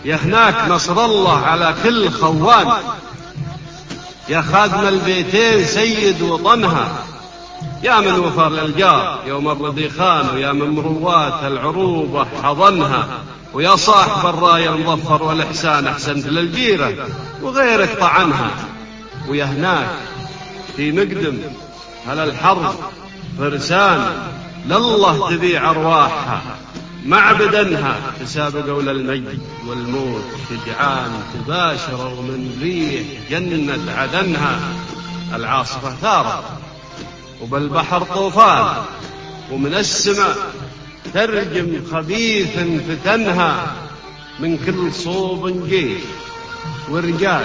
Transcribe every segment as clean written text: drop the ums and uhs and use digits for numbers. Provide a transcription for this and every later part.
يا هناك نصر الله على كل خوان. يا خادم البيتين سيد وطنها، يا من وفر للجار يوم الرضي خان، ويا من مروات العروبة حضنها، ويا صاحب الراية المظفر والإحسان أحسنت للجيرة وغيرك طعنها. ويا هناك في مقدم على الحرب فرسان، لله تبيع أرواحها مع بدنها، تسابقوا للمجد والموت شجعان، تباشروا من ريح جنة عدنها. العاصفة ثارت وبالبحر طوفان، ومن السماء ترجم خبيث فتنها. من كل صوب جيش ورجال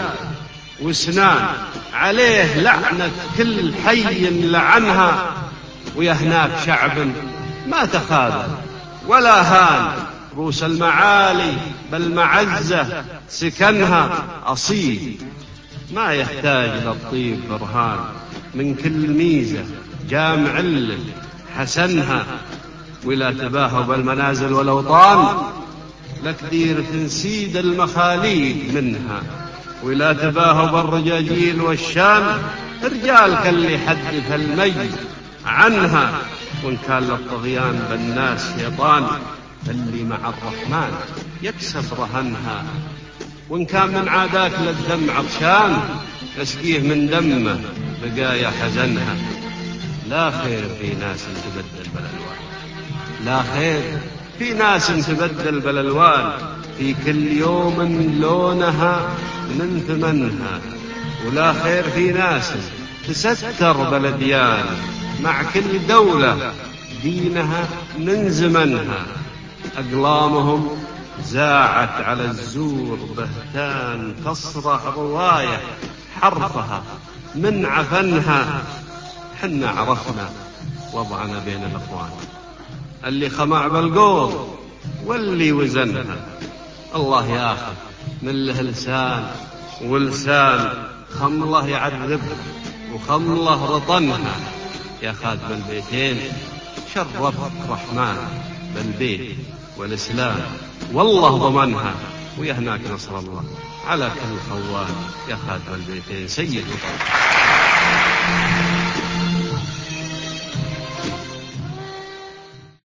وسنان، عليه لعنة كل حي لعنها. ويا هناك شعب ما تخاذل ولا هان، روس المعالي بالمعزة سكنها. أصيل ما يحتاج للطيب برهان، من كل ميزة جامع حسنها. ولا تباهوا بالمنازل والأوطان، لكثير تنسيد المخاليد منها. ولا تباهوا بالرجاجيل والشان، رجال كاللي حدث المجد عنها. وإن كان للطغيان بالناس شيطان، فاللي مع الرحمن يكسب رهنها. وإن كان من عاداك للدم عطشان، اسقيه من دمه بقايا حزنها. لا خير في ناس تبدل بالألوان، لا خير في ناس تبدل بالألوان، في كل يوم لونها من ثمنها. ولا خير في ناس تستر بالأديان، مع كل دولة دينها من زمنها. أقلامهم زاعت على الزور بهتان، تصرخ رواية حرفها من عفنها. حنا عرفنا وضعنا بين الأخوان، اللي خمع بالقول واللي وزنها. الله ياخذ من له لسان ولسان، خمله يعذبها وخمله رطنها. يا خادم البيتين شرفك رحمن بالبيت والإسلام، والله ضمنها. ويا هناك نصر الله على كل خوان، يا خادم البيتين سيد وطن.